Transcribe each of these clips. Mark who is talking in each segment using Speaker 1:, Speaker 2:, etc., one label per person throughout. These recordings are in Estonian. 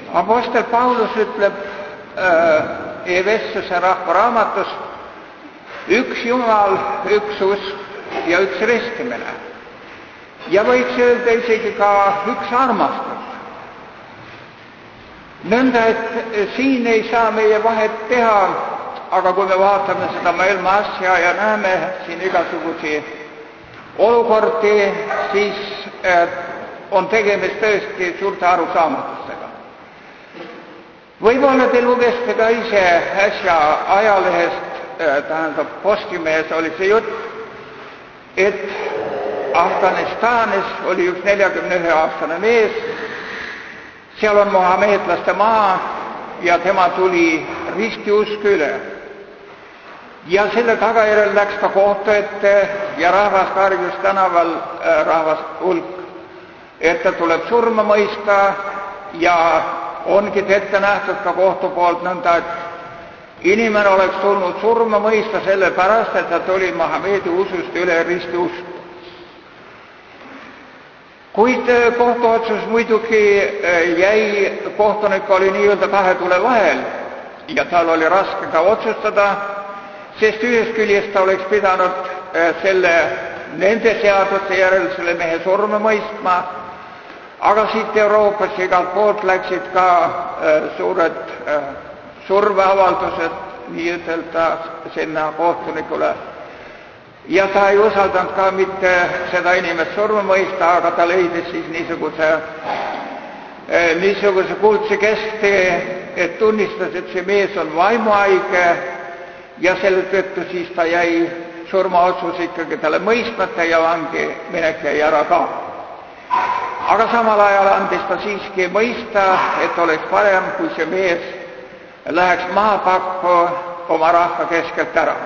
Speaker 1: Apostel Paulus ütleb Efesose rahvaraamatus, üks Jumal, üks usk ja üks ristimine. Ja võiks öelda isegi ka üks armastus. Nõnda, et siin ei saa meie vahet teha, aga kui me vaatame seda maailma asja ja näeme siin igasugusi olukordi, siis on tegemist tõesti suurte arusaamatustega. Võib-olla te lugesite ka ise äsja ajalehest, tähendab Postimehes oli see jutt, et Afganistanis oli üks 41-aastane mees, seal on mohameedlaste maa ja tema tuli ristiusk üle. Ja selle tagajärjel läks ka kohtu ette ja rahvas karjus tänaval, rahvas hulk, et ta tuleb surma mõista ja ongi ette nähtud ka kohtu poolt nõnda, et inimene oleks tulnud surma mõista sellepärast, et ta tuli Mohamedi usust üle ristiusku. Kuid kohtuotsus muidugi jäi, kohtunik oli nii-öelda kahe tule vahel ja tal oli raske ka otsustada, sest ühest küljest ta oleks pidanud nende seaduste järel selle mehe surma mõistma, aga siit Euroopas igalt poolt läksid ka suured surveavaldused nii-ütelda sinna kohtunikule. Ja ta ei usaldanud ka mitte seda inimest surma mõista, aga ta leidis siis niisuguse kuldse kesktee, et tunnistas, et see mees on vaimuhaige ja selle tõttu siis ta jäi surmaotsus ikkagi talle mõistmata ja vangi minek jäi ära ka. Aga samal ajal andis ta siiski mõista, et oleks parem, kui see mees läheks maapakku oma rahva keskelt ära.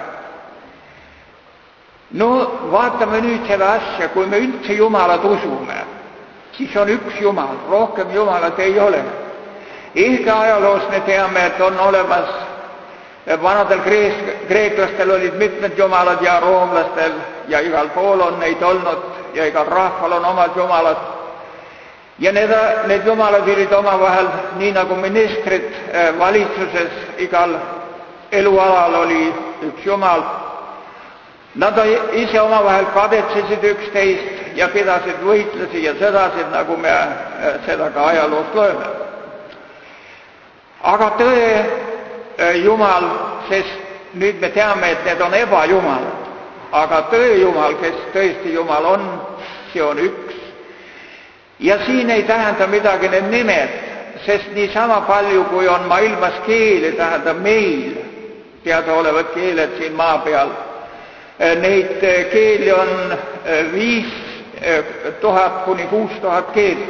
Speaker 1: No vaatame nüüd seda asja, kui me üldse Jumalat usume, siis on üks Jumal, rohkem Jumalat ei ole. Ehk ajaloos me teame, et on olemas, vanadel kreeklastel olid mitmed jumalad ja roomlastel ja igal pool on neid olnud ja igal rahval on omad jumalad. Ja need jumalad olid omavahel nii nagu ministrid valitsuses, igal elualal oli üks Jumal. Nad ise omavahel kadetsesid üksteist ja pidasid võitlusi ja sõdasid, nagu me seda ka ajaloost loeme. Aga tõe Jumal, sest nüüd me teame, et need on ebajumalad, aga tõe Jumal, kes tõesti Jumal on, see on üks. Ja siin ei tähenda midagi need nimed, sest niisama palju, kui on maailmas keeli, tähendab meil teadaolevad keeled siin maa peal, neid keeli on 5000 kuni 6000 keelt.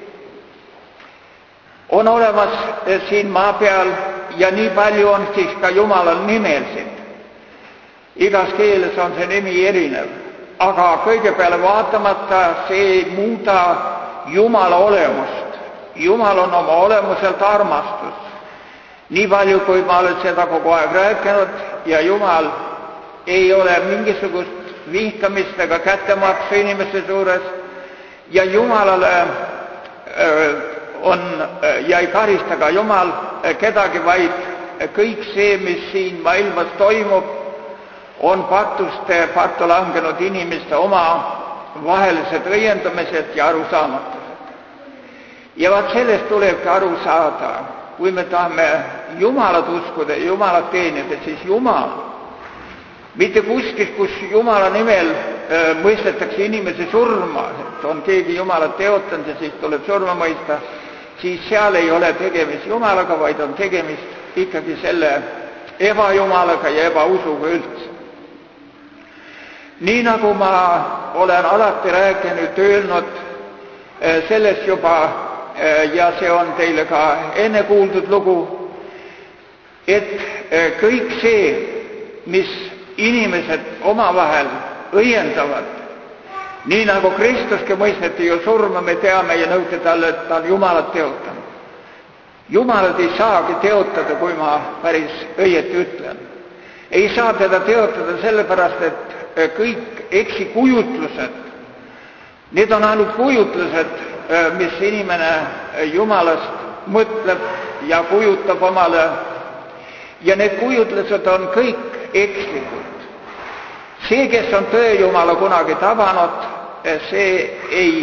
Speaker 1: On olemas siin maa peal ja nii palju on siis ka Jumalal nimesid. Igas keeles on see nimi erinev, aga kõigepeale vaatamata see ei muuda Jumala olemust. Jumal on oma olemuselt armastus. Nii palju, kui ma olen seda kogu aeg rääkinud ja Jumal ei ole mingisugust vihkamist ega kättemaksu inimeste suures ja Jumalale ja ei karista ka Jumal kedagi, vaid kõik see, mis siin maailmas toimub, on pattu langenud inimeste oma vahelised õiendamised ja arusaamatused. Ja vaat sellest tulebki aru saada, kui me tahame Jumalat uskuda ja Jumalat teenida, siis Jumal mitte kuskil, kus Jumala nimel mõistetakse inimese surma, et on keegi Jumalat teotanud ja siis tuleb surma mõista, siis seal ei ole tegemist Jumalaga, vaid on tegemist ikkagi selle ebajumalaga ja ebausuga üldse. Nii nagu ma olen alati rääkinud, öelnud sellest juba ja see on teile ka enne kuuldud lugu, et kõik see, mis inimesed omavahel õiendavad, nii nagu Kristuski mõisteti ju surma, me teame ja nõuti talle, et ta on Jumalat teotanud. Jumalat ei saagi teotada, kui ma päris õieti ütlen. Ei saa teda teotada sellepärast, et kõik eksikujutlused, need on ainult kujutlused, mis inimene Jumalast mõtleb ja kujutab omale. Ja need kujutlused on kõik ekslikud. See, kes on tõe Jumala kunagi tabanud, see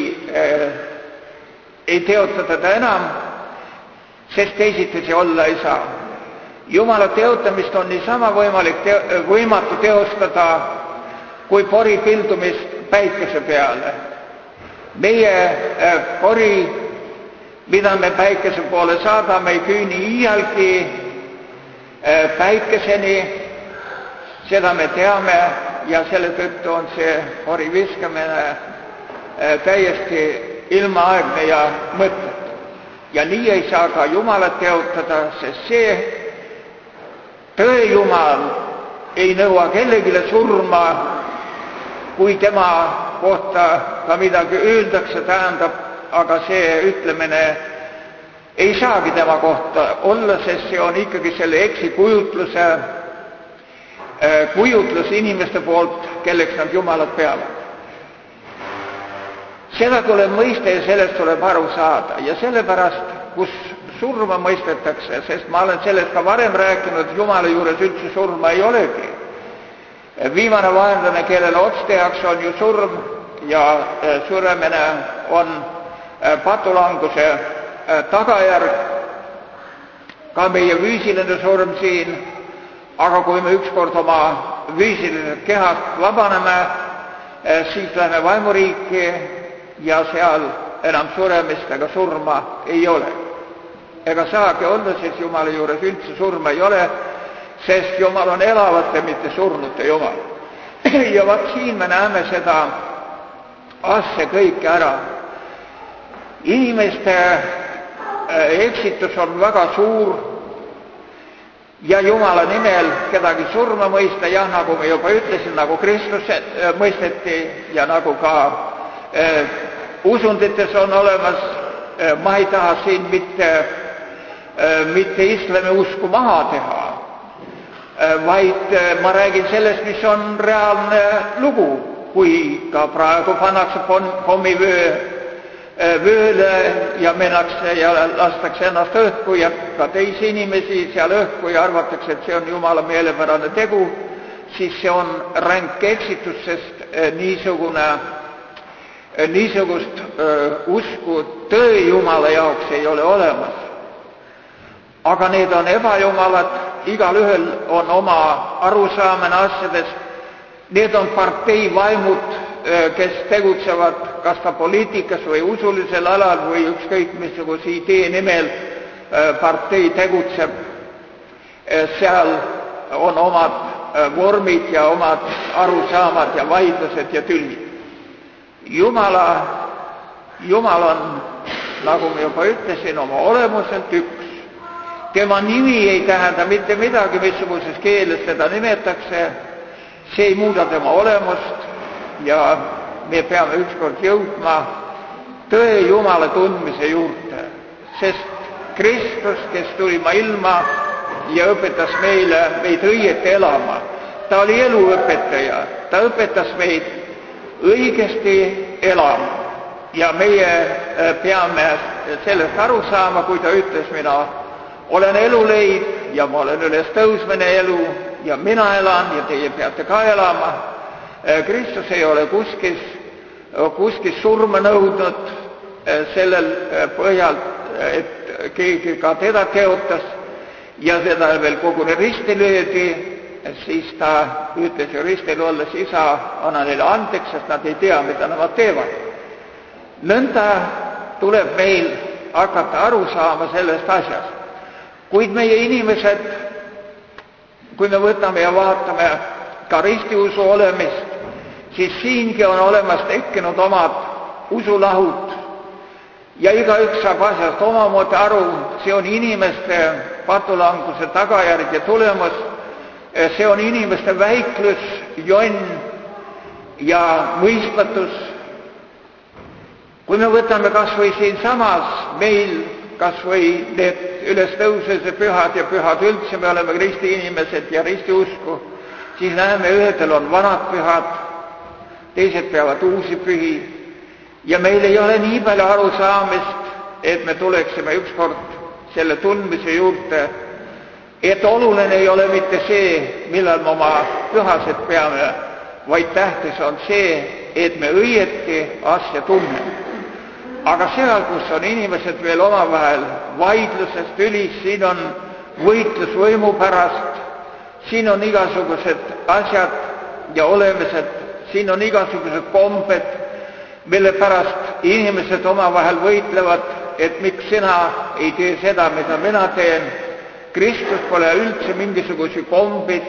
Speaker 1: ei teota teda enam, sest teisiti see olla ei saa. Jumala teotamist on niisama võimatu teostada kui pori pildumist päikese peale. Meie pori, mida me päikese poole saadame, ei küüni iialgi päikeseni, seda me teame ja selle tõttu on see pori viskamine täiesti ilmaaegne ja mõttetu. Ja nii ei saa ka Jumalat teotada, sest see tõe Jumal ei nõua kellegile surma, kui tema kohta ka midagi öeldakse, tähendab, aga see ütlemine ei saagi tema kohta olla, sest see on ikkagi selle eksikujutluse inimeste poolt, kelleks nad Jumalat peavad. Seda tuleb mõista ja sellest tuleb aru saada ja sellepärast, kus surma mõistetakse, sest ma olen sellest ka varem rääkinud, Jumala juures üldse surma ei olegi. Viimane vaenlane, kellele ots tehakse, on ju surm ja suremine on patulanguse tagajärg, ka meie füüsiline surm siin, aga kui me ükskord oma füüsilisest kehast vabaneme, siis läheme vaimuriiki ja seal enam suremist ega surma ei ole. Ega saagi olla, sest Jumala juures üldse surma ei ole, sest Jumal on elavate, mitte surnute Jumal. Ja vaat siin me näeme seda asja kõike ära. Inimeste eksitus on väga suur ja Jumala nimel kedagi surma mõista, jah, nagu me juba ütlesin, nagu Kristus mõisteti ja nagu ka usundites on olemas, ma ei taha siin mitte islami usku maha teha, vaid ma räägin sellest, mis on reaalne lugu, kui ka praegu pannakse pommivööle ja minnakse ja lastakse ennast õhku ja ka teisi inimesi seal õhku ja arvatakse, et see on Jumala meelepärane tegu, siis see on ränk eksitus, sest niisugust usku tõe Jumala jaoks ei ole olemas. Aga need on ebajumalad, igalühel on oma arusaamine asjadest, need on partei vaimud, kes tegutsevad kas ka poliitikas või usulisel alal või ükskõik missuguse idee nimel partei tegutseb, seal on omad vormid ja omad arusaamad ja vaidlused ja tülid. Jumal on, nagu ma juba ütlesin, oma olemuselt üks. Tema nimi ei tähenda mitte midagi, missuguses keeles seda nimetakse, see ei muuda tema olemust ja me peame ükskord jõudma tõe Jumala tundmise juurde, sest Kristus, kes tuli maailma ja õpetas meid õieti elama, ta oli eluõpetaja, ta õpetas meid õigesti elama ja meie peame sellest aru saama, kui ta ütles, mina olen eluleib ja ma olen üles tõusmine elu ja mina elan ja teie peate ka elama. Kristus ei ole kuskil surma nõudnud sellel põhjal, et keegi ka teda teotas ja seda veel koguni risti löödi, siis ta ütles ju ristil olles, isa, anna neile andeks, sest nad ei tea, mida nad teevad. Nõnda tuleb meil hakata aru saama sellest asjast. Kuid meie inimesed, kui me võtame ja vaatame ka ristiusu olemist, siis siingi on olemas tekkinud omad usulahud ja igaüks saab asjast omamoodi aru, see on inimeste patulanguse tagajärg ja tulemus, see on inimeste väiklus, jonn ja mõistmatus. Kui me võtame kas või siinsamas meil kas või need ülestõusmise pühad ja pühad üldse, me oleme Kristi inimesed ja ristiusku, siis näeme, ühedel on vanad pühad, teised peavad uusi pühi ja meil ei ole nii palju arusaamist, et me tuleksime ükskord selle tundmise juurde, et oluline ei ole mitte see, millal me oma pühasid peame, vaid tähtis on see, et me õieti asja tunneme. Aga seal, kus on inimesed veel omavahel vaidluses, tülis, siin on võitlus võimu pärast, siin on igasugused asjad ja olemised, siin on igasugused kombed, mille pärast inimesed omavahel võitlevad, et miks sina ei tee seda, mida mina teen. Kristus pole üldse mingisuguse kombid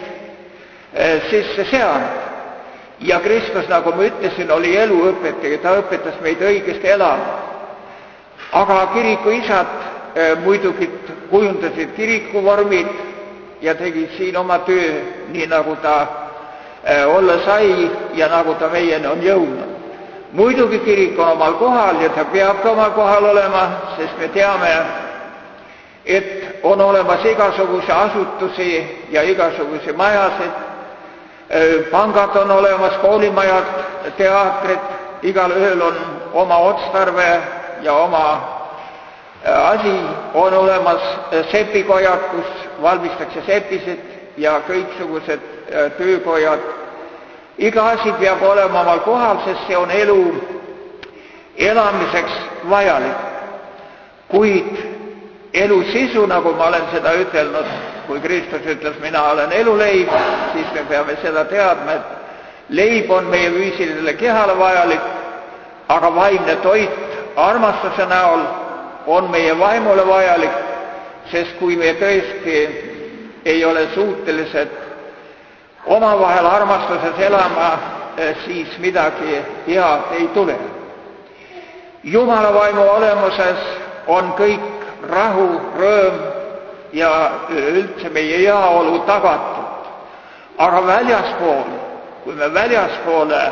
Speaker 1: sisse seanud. Ja Kristus, nagu ma ütlesin, oli eluõpetaja, ta õpetas meid õigesti elama. Aga kirikuisad muidugi kujundasid kirikuvormid ja tegid siin oma töö, nii nagu ta olla sai ja nagu ta meieni on jõudnud. Muidugi kirik on omal kohal ja ta peab ka omal kohal olema, sest me teame, et on olemas igasuguse asutusi ja igasuguse majasid, pangad on olemas, koolimajad, teatrid, igal ühel on oma otstarve ja oma asi, on olemas sepikojad, kus valmistakse sepisid ja kõiksugused töökojad. Iga asi peab olema omal kohal, sest see on elu elamiseks vajalik. Kuid elu sisu, nagu ma olen seda ütelnud, kui Kristus ütles, mina olen eluleib, siis me peame seda teadma, et leib on meie füüsilisele kehale vajalik, aga vaimne toit armastuse näol on meie vaimule vajalik, sest kui me tõesti ei ole suutelised omavahel armastuses elama, siis midagi head ei tule. Jumala vaimu olemuses on kõik rahu, rõõm ja üldse meie heaolu tagatud. Aga väljaspool, kui me väljaspoole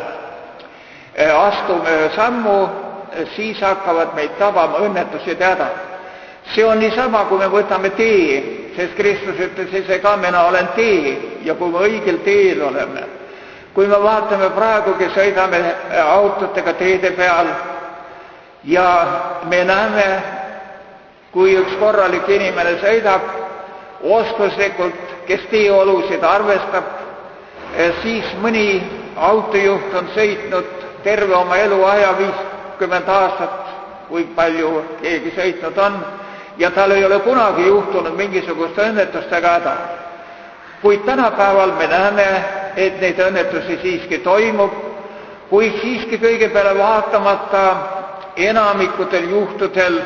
Speaker 1: astume ühe sammu, siis hakkavad meid tabama õnnetused ja hädad. See on niisama, kui me võtame tee, sest Kristus ütles ise ka, mina olen tee ja kui me õigel teel oleme. Kui me vaatame praegugi, sõidame autotega teede peal ja me näeme, kui üks korralik inimene sõidab oskuslikult, kes teeolusid arvestab, siis mõni autojuht on sõitnud terve oma eluaja 50 aastat, kui palju keegi sõitnud on, ja tal ei ole kunagi juhtunud mingisugust õnnetust ega häda. Kuid tänapäeval me näeme, et neid õnnetusi siiski toimub, kuid siiski kõige peale vaatamata enamikutel juhtudel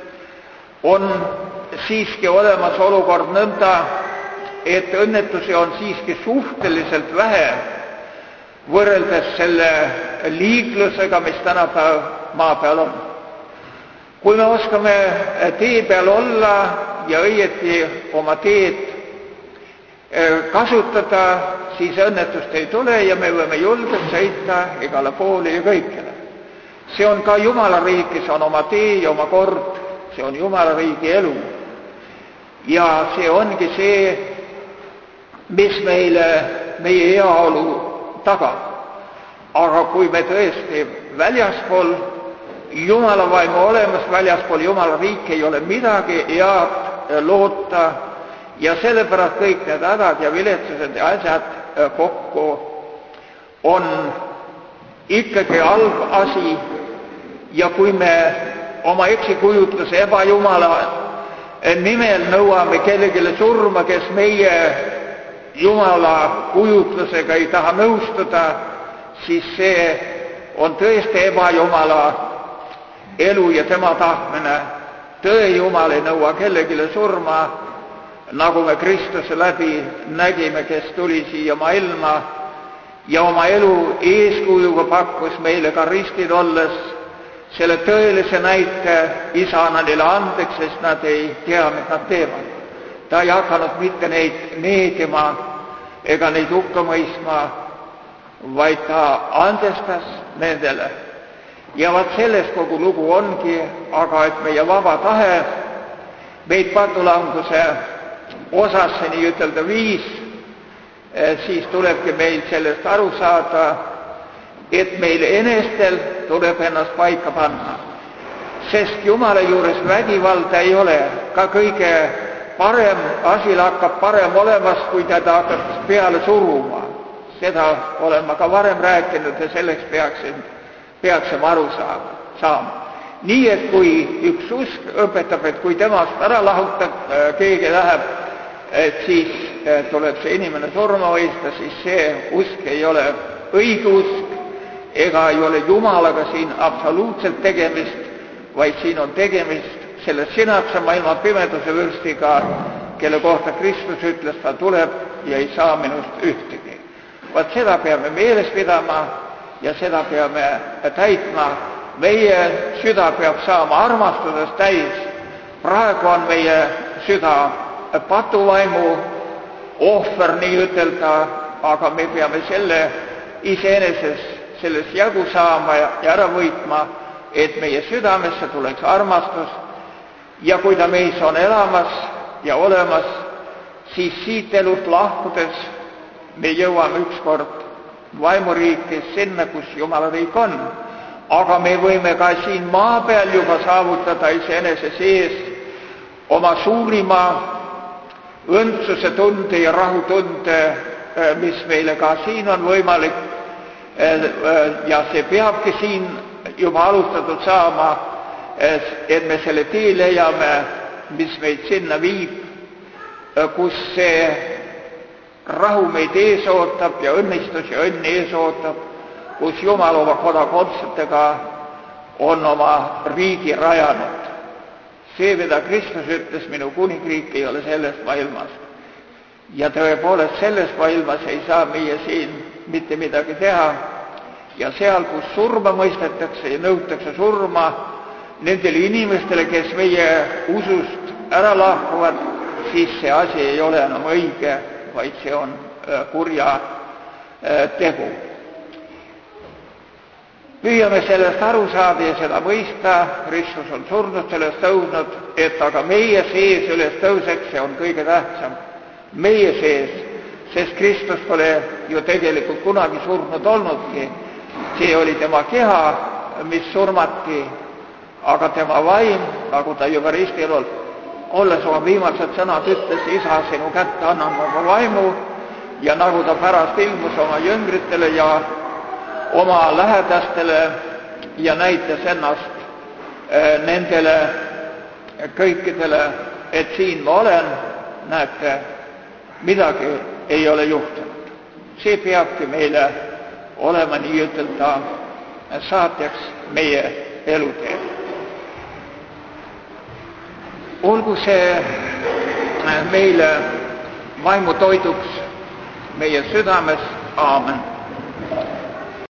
Speaker 1: on siiski olemas olukord nõnda, et õnnetusi on siiski suhteliselt vähe võrreldes selle liiklusega, mis tänapäev maa peal on. Kui me oskame tee peal olla ja õieti oma teed kasutada, siis õnnetust ei tule ja me võime julgelt sõita igale poole ja kõikjale. See on ka Jumala riigis, on oma tee ja oma kord, see on Jumala riigi elu. Ja see ongi see, mis meile meie heaolu tagab. Aga kui me tõesti väljaspool Jumala vaimu olemas, väljaspool Jumala riiki ei ole midagi head loota ja sellepärast kõik need hädad ja viletsused ja asjad kokku on ikkagi halb asi. Ja kui me oma eksikujutluse ebajumala nimel nõuame kellegile surma, kes meie Jumala kujutlusega ei taha nõustuda, siis see on tõesti ebajumala elu ja tema tahtmine. Tõe Jumal ei nõua kellegile surma, nagu me Kristuse läbi nägime, kes tuli siia maailma ja oma elu eeskujuga pakkus meile ka ristid olles selle tõelise näite isana neile andeks, sest nad ei tea, mis nad teevad. Ta ei hakanud mitte neid needima ega neid hukka mõistma, vaid ta andestas nendele. Ja vaat sellest kogu lugu ongi, aga et meie vaba tahe meid patulanguse osasse nii ütelda viis, siis tulebki meil sellest aru saada, et meil enestel tuleb ennast paika panna. sest Jumala juures vägivalda ei ole. Ka kõige parem asi hakkab parem olemast, kui teda hakkab peale suruma. Seda olen ma ka varem rääkinud ja selleks peaksime aru saama. Nii, et kui üks usk õpetab, et kui temast ära lahutab keegi läheb, et siis tuleb see inimene surma mõista, siis see usk ei ole õige usk ega ei ole Jumalaga siin absoluutselt tegemist, vaid siin on tegemist selle sinapse maailma pimeduse vürstiga, kelle kohta Kristus ütles, ta tuleb ja ei saa minust ühtegi. Vaat seda peame meeles pidama ja seda peame täitma. Meie süda peab saama armastusest täis. Praegu on meie süda patuvaimu ohver, nii ütelda, aga me peame selle selles jagu saama ja ära võitma, et meie südamesse tuleks armastus ja kui ta meis on elamas ja olemas, siis siit elust lahkudes me jõuame ükskord vaimuriiki sinna, kus Jumala riik on. Aga me võime ka siin maa peal juba saavutada iseenese sees oma suurima õndsuse tunde ja rahutunde, mis meile ka siin on võimalik, ja see peabki siin juba alustatud saama, et me selle tee leiame, mis meid sinna viib, kus see rahu meid ees ootab ja õnnistus ja õnn ees ootab, kus Jumal oma kodakondsetega on oma riigi rajanud. See, mida Kristus ütles, minu kuningriik ei ole sellest maailmast. Ja tõepoolest selles maailmas ei saa meie siin mitte midagi teha. Ja seal, kus surma mõistetakse ja nõutakse surma nendele inimestele, kes meie usust ära lahkuvad, siis see asi ei ole enam õige, vaid see on kurja tegu. Püüame sellest aru saada ja seda mõista, Kristus on surnud, sellest tõusnud, et aga meie sees üles tõuseks, see on kõige tähtsam. Meie sees, sest Kristus pole ju tegelikult kunagi surnud olnudki. See oli tema keha, mis surmati, aga tema vaim, nagu ta juba ristil olles oma viimased sõnad ütles, Isa, sinu kätte annan oma vaimu, ja nagu ta pärast ilmus oma jüngritele ja oma lähedastele ja näitas ennast nendele kõikidele, et siin ma olen, näete, midagi ei ole juhtunud. See peabki meile olema nii ütelda saatjaks meie eluteel. Olgu see meile vaimutoiduks meie südames. Aamen.